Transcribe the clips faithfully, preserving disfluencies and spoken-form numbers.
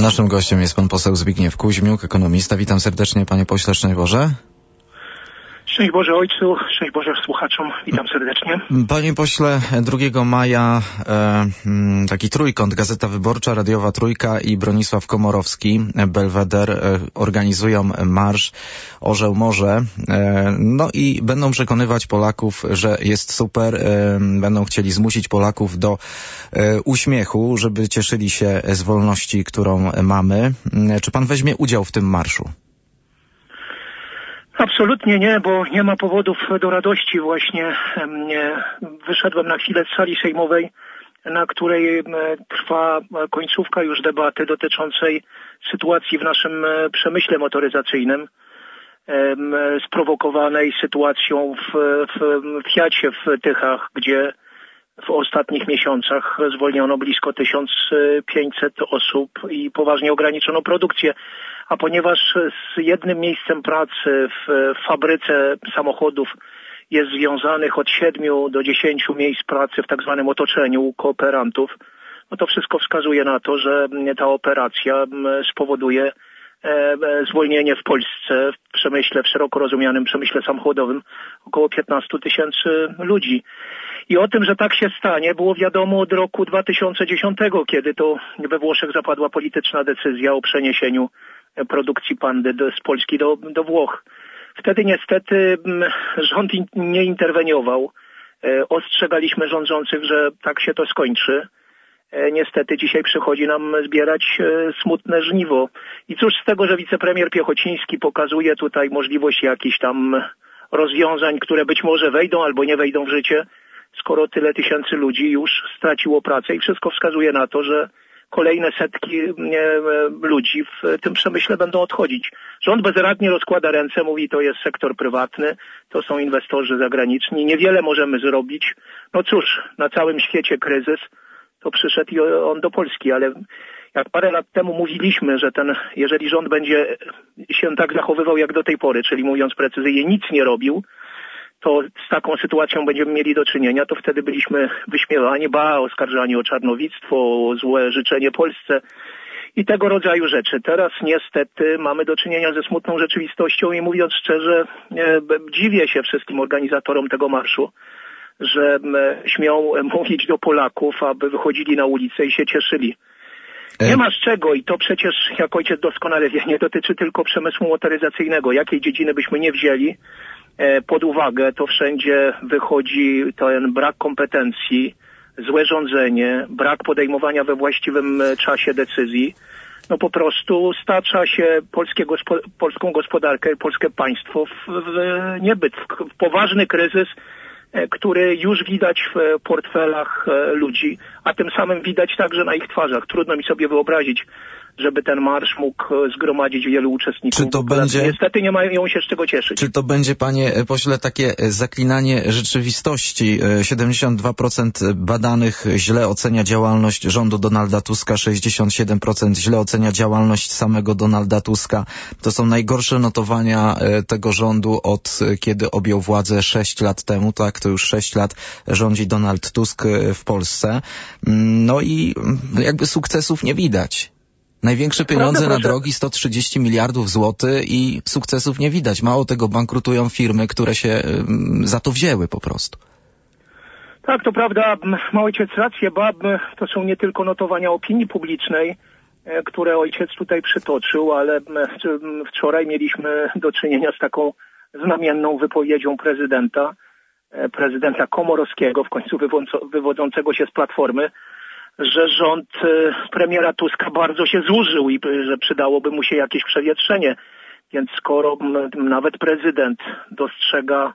Naszym gościem jest pan poseł Zbigniew Kuźmiuk, ekonomista. Witam serdecznie, panie pośle, szczęść Boże. Szczęść Boże Ojcu, szczęść Boże słuchaczom, witam serdecznie. Panie pośle, drugiego maja e, taki trójkąt, Gazeta Wyborcza, Radiowa Trójka i Bronisław Komorowski, Belweder, e, organizują marsz Orzeł Morze, e, no i będą przekonywać Polaków, że jest super, e, będą chcieli zmusić Polaków do e, uśmiechu, żeby cieszyli się z wolności, którą mamy. E, czy pan weźmie udział w tym marszu? Absolutnie nie, bo nie ma powodów do radości. Właśnie nie. Wyszedłem na chwilę z sali sejmowej, na której trwa końcówka już debaty dotyczącej sytuacji w naszym przemyśle motoryzacyjnym, sprowokowanej sytuacją w, w, w Fiacie w Tychach, gdzie w ostatnich miesiącach zwolniono blisko tysiąc pięćset osób i poważnie ograniczono produkcję. A ponieważ z jednym miejscem pracy w fabryce samochodów jest związanych od siedmiu do dziesięciu miejsc pracy w tak zwanym otoczeniu kooperantów, no to wszystko wskazuje na to, że ta operacja spowoduje zwolnienie w Polsce w przemyśle, w szeroko rozumianym przemyśle samochodowym około piętnaście tysięcy ludzi. I o tym, że tak się stanie, było wiadomo od roku dwa tysiące dziesiątego, kiedy to we Włoszech zapadła polityczna decyzja o przeniesieniu produkcji Pandy do, z Polski do, do Włoch. Wtedy niestety rząd in, nie interweniował. E, ostrzegaliśmy rządzących, że tak się to skończy. E, niestety dzisiaj przychodzi nam zbierać e, smutne żniwo. I cóż z tego, że wicepremier Piechociński pokazuje tutaj możliwość jakichś tam rozwiązań, które być może wejdą albo nie wejdą w życie, skoro tyle tysięcy ludzi już straciło pracę i wszystko wskazuje na to, że kolejne setki ludzi w tym przemyśle będą odchodzić. Rząd bezradnie rozkłada ręce, mówi, to jest sektor prywatny, to są inwestorzy zagraniczni, niewiele możemy zrobić. No cóż, na całym świecie kryzys, to przyszedł on do Polski, ale jak parę lat temu mówiliśmy, że ten, jeżeli rząd będzie się tak zachowywał jak do tej pory, czyli mówiąc precyzyjnie, nic nie robił, to z taką sytuacją będziemy mieli do czynienia, to wtedy byliśmy wyśmiewani, ba, oskarżani o czarnowictwo, o złe życzenie Polsce i tego rodzaju rzeczy. Teraz niestety mamy do czynienia ze smutną rzeczywistością i mówiąc szczerze, e, dziwię się wszystkim organizatorom tego marszu, że e, śmią mówić do Polaków, aby wychodzili na ulicę i się cieszyli. Nie ma z czego i to przecież, jak ojciec doskonale wie, nie dotyczy tylko przemysłu motoryzacyjnego. Jakiej dziedziny byśmy nie wzięli pod uwagę, to wszędzie wychodzi ten brak kompetencji, złe rządzenie, brak podejmowania we właściwym czasie decyzji. No po prostu stacza się polskie gospo- polską gospodarkę, polskie państwo w, w niebyt, w, w poważny kryzys, który już widać w portfelach ludzi, a tym samym widać także na ich twarzach. Trudno mi sobie wyobrazić, żeby ten marsz mógł zgromadzić wielu uczestników. Czy to będzie... Niestety nie mają się z czego cieszyć. Czy to będzie, panie pośle, takie zaklinanie rzeczywistości? siedemdziesiąt dwa procent badanych źle ocenia działalność rządu Donalda Tuska, sześćdziesiąt siedem procent źle ocenia działalność samego Donalda Tuska. To są najgorsze notowania tego rządu od kiedy objął władzę sześć lat temu, tak? To już sześć lat rządzi Donald Tusk w Polsce. No i jakby sukcesów nie widać. Największe pieniądze Prawda, na drogi, sto trzydzieści miliardów złotych i sukcesów nie widać. Mało tego, bankrutują firmy, które się za to wzięły po prostu. Tak, to prawda, ma ojciec rację, bo to są nie tylko notowania opinii publicznej, które ojciec tutaj przytoczył, ale wczoraj mieliśmy do czynienia z taką znamienną wypowiedzią prezydenta, prezydenta Komorowskiego, w końcu wywodzącego się z Platformy, że rząd premiera Tuska bardzo się zużył i że przydałoby mu się jakieś przewietrzenie. Więc skoro nawet prezydent dostrzega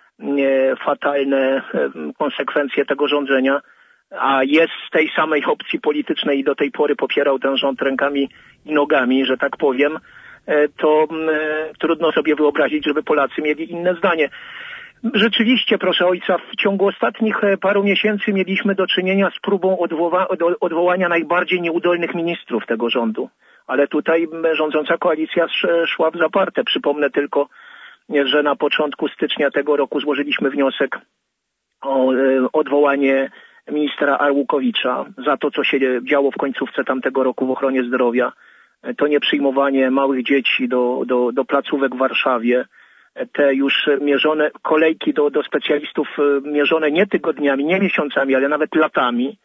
fatalne konsekwencje tego rządzenia, a jest z tej samej opcji politycznej i do tej pory popierał ten rząd rękami i nogami, że tak powiem, to trudno sobie wyobrazić, żeby Polacy mieli inne zdanie. Rzeczywiście, proszę ojca, w ciągu ostatnich paru miesięcy mieliśmy do czynienia z próbą odwoła- odwołania najbardziej nieudolnych ministrów tego rządu. Ale tutaj rządząca koalicja szła w zaparte. Przypomnę tylko, że na początku stycznia tego roku złożyliśmy wniosek o odwołanie ministra Arłukowicza za to, co się działo w końcówce tamtego roku w ochronie zdrowia, to nieprzyjmowanie małych dzieci do, do, do placówek w Warszawie, te już mierzone kolejki do, do specjalistów mierzone nie tygodniami, nie miesiącami, ale nawet latami,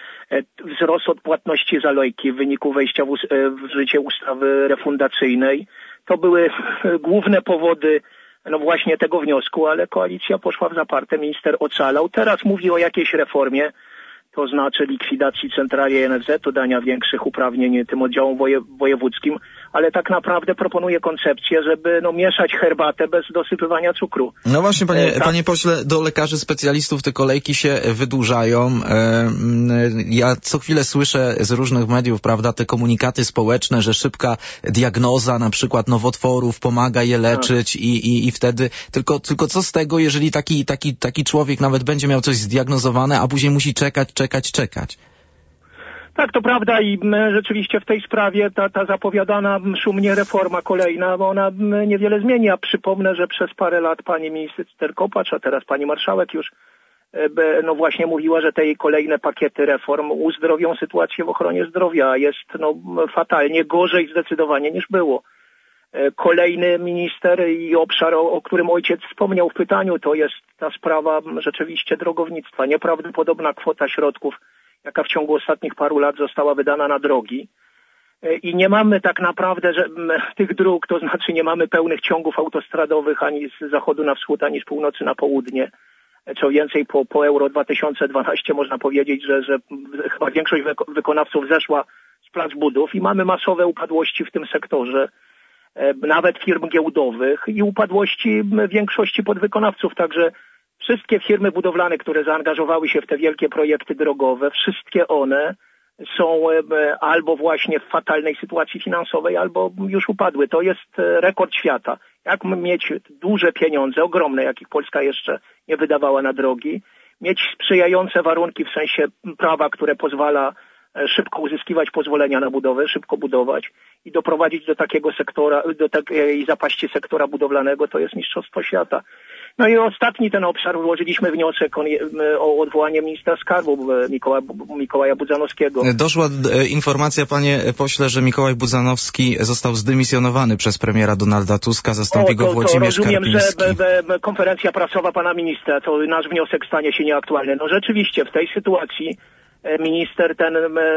wzrost odpłatności za leki w wyniku wejścia w, w życie ustawy refundacyjnej. To były główne powody no właśnie tego wniosku, ale koalicja poszła w zaparte, minister ocalał. Teraz mówi o jakiejś reformie, to znaczy likwidacji centrali N F Z, dania większych uprawnień tym oddziałom woje, wojewódzkim, ale tak naprawdę proponuje koncepcję, żeby no, mieszać herbatę bez dosypywania cukru. No właśnie, panie, e, panie pośle, do lekarzy specjalistów te kolejki się wydłużają. E, ja co chwilę słyszę z różnych mediów, prawda, te komunikaty społeczne, że szybka diagnoza na przykład nowotworów pomaga je leczyć i, i, i wtedy, tylko, tylko co z tego, jeżeli taki, taki, taki człowiek nawet będzie miał coś zdiagnozowane, a później musi czekać, czekać, czekać. Tak, to prawda i rzeczywiście w tej sprawie ta, ta zapowiadana szumnie reforma kolejna, bo ona niewiele zmieni. A przypomnę, że przez parę lat pani minister Kopacz, a teraz pani marszałek już no właśnie mówiła, że te jej kolejne pakiety reform uzdrowią sytuację w ochronie zdrowia. Jest no fatalnie, gorzej zdecydowanie niż było. Kolejny minister i obszar, o, o którym ojciec wspomniał w pytaniu, to jest ta sprawa rzeczywiście drogownictwa. Nieprawdopodobna kwota środków, jaka w ciągu ostatnich paru lat została wydana na drogi. I nie mamy tak naprawdę że, tych dróg, to znaczy nie mamy pełnych ciągów autostradowych ani z zachodu na wschód, ani z północy na południe. Co więcej, po, po Euro dwa tysiące dwanaście można powiedzieć, że, że chyba większość wykonawców zeszła z plac budów i mamy masowe upadłości w tym sektorze, nawet firm giełdowych i upadłości większości podwykonawców. Także wszystkie firmy budowlane, które zaangażowały się w te wielkie projekty drogowe, wszystkie one są albo właśnie w fatalnej sytuacji finansowej, albo już upadły. To jest rekord świata. Jak mieć duże pieniądze, ogromne, jakich Polska jeszcze nie wydawała na drogi, mieć sprzyjające warunki w sensie prawa, które pozwala szybko uzyskiwać pozwolenia na budowę, szybko budować i doprowadzić do takiego sektora, do takiej zapaści sektora budowlanego, to jest mistrzostwo świata. No i ostatni ten obszar, złożyliśmy wniosek o odwołanie ministra skarbu Mikołaja, Mikołaja Budzanowskiego. Doszła informacja, panie pośle, że Mikołaj Budzanowski został zdymisjonowany przez premiera Donalda Tuska, zastąpi go Włodzimierz Karpiński. Rozumiem, że be, be, konferencja prasowa pana ministra, to nasz wniosek stanie się nieaktualny. No rzeczywiście w tej sytuacji minister ten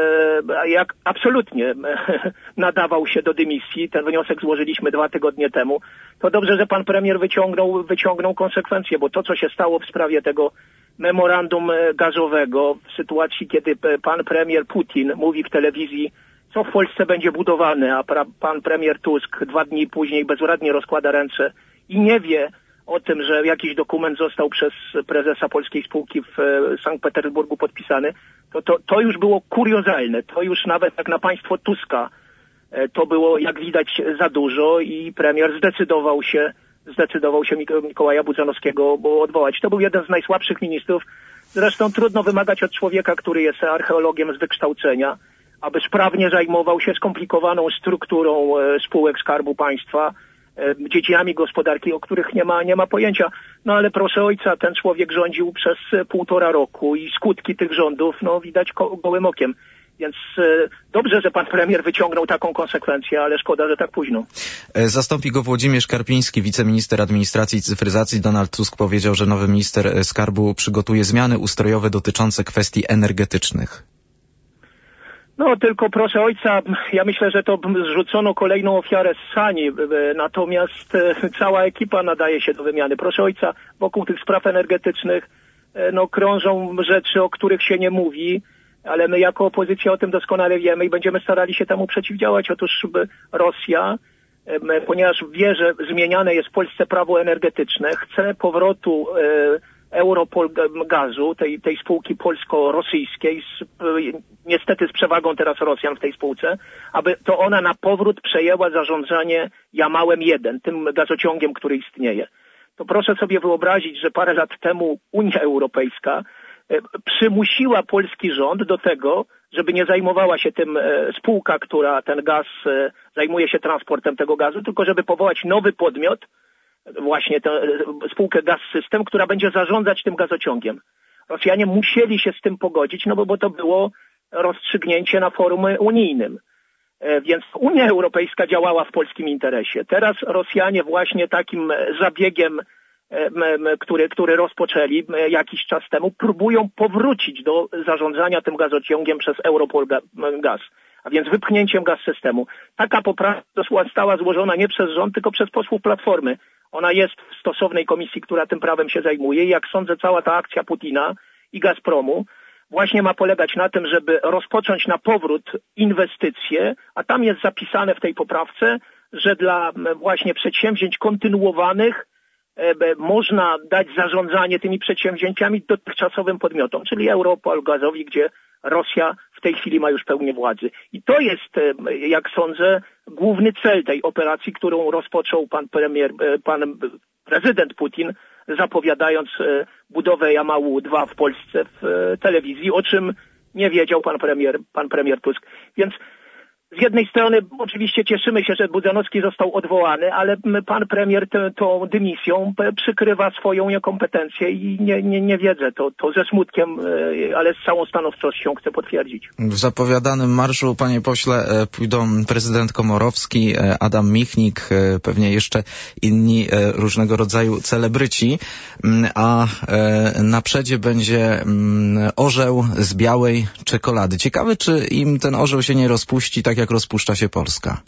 jak absolutnie nadawał się do dymisji. Ten wniosek złożyliśmy dwa tygodnie temu. To dobrze, że pan premier wyciągnął, wyciągnął konsekwencje, bo to, co się stało w sprawie tego memorandum gazowego, w sytuacji, kiedy pan premier Putin mówi w telewizji, co w Polsce będzie budowane, a pra, pan premier Tusk dwa dni później bezradnie rozkłada ręce i nie wie o tym, że jakiś dokument został przez prezesa polskiej spółki w Sankt Petersburgu podpisany, to, to, to już było kuriozalne. To już nawet jak na państwo Tuska to było, jak widać, za dużo i premier zdecydował się, zdecydował się Mikołaja Budzanowskiego odwołać. To był jeden z najsłabszych ministrów. Zresztą trudno wymagać od człowieka, który jest archeologiem z wykształcenia, aby sprawnie zajmował się skomplikowaną strukturą spółek Skarbu Państwa, dziedzinami gospodarki, o których nie ma, nie ma pojęcia. No ale proszę ojca, ten człowiek rządził przez półtora roku i skutki tych rządów, no widać ko- gołym okiem. Więc e, dobrze, że pan premier wyciągnął taką konsekwencję, ale szkoda, że tak późno. Zastąpi go Włodzimierz Karpiński, wiceminister administracji i cyfryzacji. Donald Tusk powiedział, że nowy minister skarbu przygotuje zmiany ustrojowe dotyczące kwestii energetycznych. No tylko proszę ojca, ja myślę, że to zrzucono kolejną ofiarę z sani, natomiast cała ekipa nadaje się do wymiany. Proszę ojca, wokół tych spraw energetycznych no krążą rzeczy, o których się nie mówi, ale my jako opozycja o tym doskonale wiemy i będziemy starali się temu przeciwdziałać. Otóż Rosja, ponieważ wie, że zmieniane jest w Polsce prawo energetyczne, chce powrotu Europol Gazu, tej, tej spółki polsko-rosyjskiej, z, niestety z przewagą teraz Rosjan w tej spółce, aby to ona na powrót przejęła zarządzanie Jamałem jeden, tym gazociągiem, który istnieje. To proszę sobie wyobrazić, że parę lat temu Unia Europejska przymusiła polski rząd do tego, żeby nie zajmowała się tym spółka, która ten gaz, zajmuje się transportem tego gazu, tylko żeby powołać nowy podmiot, właśnie tę spółkę Gaz System, która będzie zarządzać tym gazociągiem. Rosjanie musieli się z tym pogodzić, no bo, bo to było rozstrzygnięcie na forum unijnym. Więc Unia Europejska działała w polskim interesie. Teraz Rosjanie właśnie takim zabiegiem, który, który rozpoczęli jakiś czas temu, próbują powrócić do zarządzania tym gazociągiem przez Europol Gaz, a więc wypchnięciem gaz systemu. Taka poprawka została złożona nie przez rząd, tylko przez posłów Platformy. Ona jest w stosownej komisji, która tym prawem się zajmuje i jak sądzę, cała ta akcja Putina i Gazpromu właśnie ma polegać na tym, żeby rozpocząć na powrót inwestycje, a tam jest zapisane w tej poprawce, że dla właśnie przedsięwzięć kontynuowanych można dać zarządzanie tymi przedsięwzięciami dotychczasowym podmiotom, czyli Europol Gazowi, gdzie Rosja w tej chwili ma już pełnię władzy. I to jest, jak sądzę, główny cel tej operacji, którą rozpoczął pan premier, pan prezydent Putin, zapowiadając budowę Jamału dwa w Polsce w telewizji, o czym nie wiedział pan premier, pan premier Tusk. Więc z jednej strony oczywiście cieszymy się, że Budzanowski został odwołany, ale pan premier tę, tą dymisją przykrywa swoją niekompetencję i nie, nie, nie wiedzę. To, to ze smutkiem, ale z całą stanowczością chcę potwierdzić. W zapowiadanym marszu, panie pośle, pójdą prezydent Komorowski, Adam Michnik, pewnie jeszcze inni różnego rodzaju celebryci, a na przedzie będzie orzeł z białej czekolady. Ciekawe, czy im ten orzeł się nie rozpuści, tak jak rozpuszcza się Polska.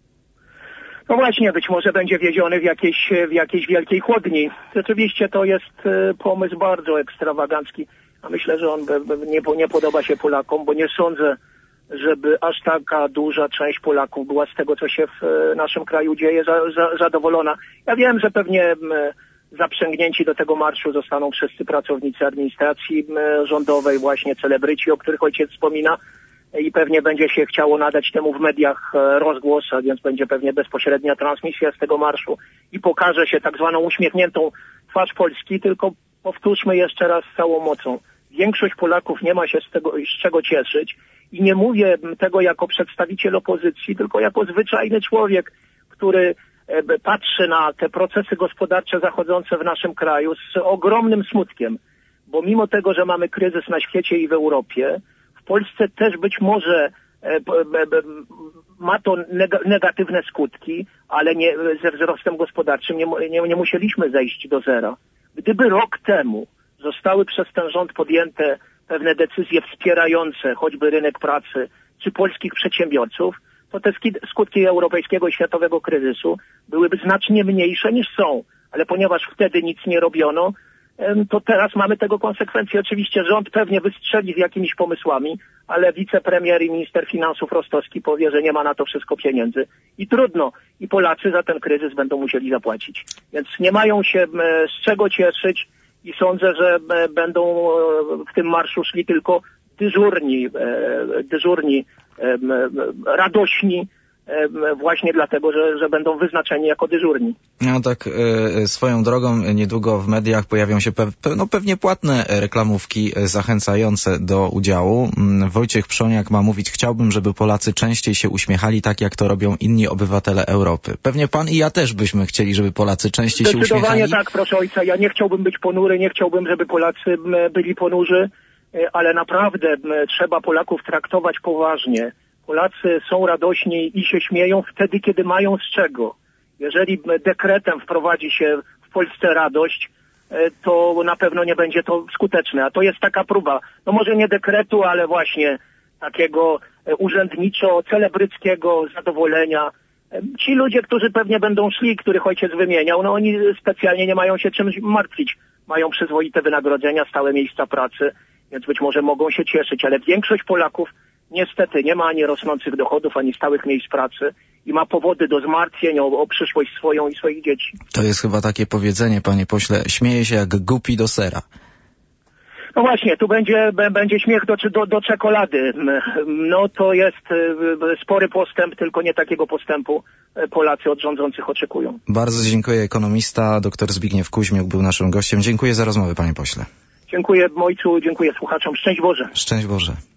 No właśnie, być może będzie wieziony w jakiejś, w jakiejś wielkiej chłodni. Rzeczywiście to jest pomysł bardzo ekstrawagancki, a myślę, że on nie, nie podoba się Polakom, bo nie sądzę, żeby aż taka duża część Polaków była z tego, co się w naszym kraju dzieje, za, za, zadowolona. Ja wiem, że pewnie zaprzęgnięci do tego marszu zostaną wszyscy pracownicy administracji rządowej, właśnie celebryci, o których ojciec wspomina, i pewnie będzie się chciało nadać temu w mediach rozgłos, a więc będzie pewnie bezpośrednia transmisja z tego marszu i pokaże się tak zwaną uśmiechniętą twarz Polski, tylko powtórzmy jeszcze raz z całą mocą. Większość Polaków nie ma się z tego, z czego cieszyć i nie mówię tego jako przedstawiciel opozycji, tylko jako zwyczajny człowiek, który patrzy na te procesy gospodarcze zachodzące w naszym kraju z ogromnym smutkiem, bo mimo tego, że mamy kryzys na świecie i w Europie, w Polsce też być może ma to negatywne skutki, ale nie, ze wzrostem gospodarczym nie, nie, nie musieliśmy zejść do zera. Gdyby rok temu zostały przez ten rząd podjęte pewne decyzje wspierające choćby rynek pracy czy polskich przedsiębiorców, to te skutki europejskiego i światowego kryzysu byłyby znacznie mniejsze niż są. Ale ponieważ wtedy nic nie robiono, to teraz mamy tego konsekwencje. Oczywiście rząd pewnie wystrzeli z jakimiś pomysłami, ale wicepremier i minister finansów Rostowski powie, że nie ma na to wszystko pieniędzy. I trudno. I Polacy za ten kryzys będą musieli zapłacić. Więc nie mają się z czego cieszyć i sądzę, że będą w tym marszu szli tylko dyżurni, dyżurni, radośni, właśnie dlatego, że, że będą wyznaczeni jako dyżurni. No tak e, swoją drogą niedługo w mediach pojawią się pe, pe, no pewnie płatne reklamówki zachęcające do udziału. Wojciech Przoniak ma mówić: chciałbym, żeby Polacy częściej się uśmiechali tak, jak to robią inni obywatele Europy. Pewnie pan i ja też byśmy chcieli, żeby Polacy częściej się uśmiechali. Zdecydowanie tak, proszę ojca. Ja nie chciałbym być ponury, nie chciałbym, żeby Polacy byli ponurzy, ale naprawdę trzeba Polaków traktować poważnie. Polacy są radośni i się śmieją wtedy, kiedy mają z czego. Jeżeli dekretem wprowadzi się w Polsce radość, to na pewno nie będzie to skuteczne. A to jest taka próba, no może nie dekretu, ale właśnie takiego urzędniczo-celebryckiego zadowolenia. Ci ludzie, którzy pewnie będą szli, których ojciec wymieniał, no oni specjalnie nie mają się czymś martwić. Mają przyzwoite wynagrodzenia, stałe miejsca pracy, więc być może mogą się cieszyć, ale większość Polaków niestety nie ma ani rosnących dochodów, ani stałych miejsc pracy i ma powody do zmartwień o, o przyszłość swoją i swoich dzieci. To jest chyba takie powiedzenie, panie pośle: śmieje się jak głupi do sera. No właśnie, tu będzie, będzie śmiech do, do, do czekolady. No to jest spory postęp, tylko nie takiego postępu Polacy od rządzących oczekują. Bardzo dziękuję. Ekonomista dr Zbigniew Kuźmiuk był naszym gościem. Dziękuję za rozmowę, panie pośle. Dziękuję ojcu, dziękuję słuchaczom. Szczęść Boże. Szczęść Boże.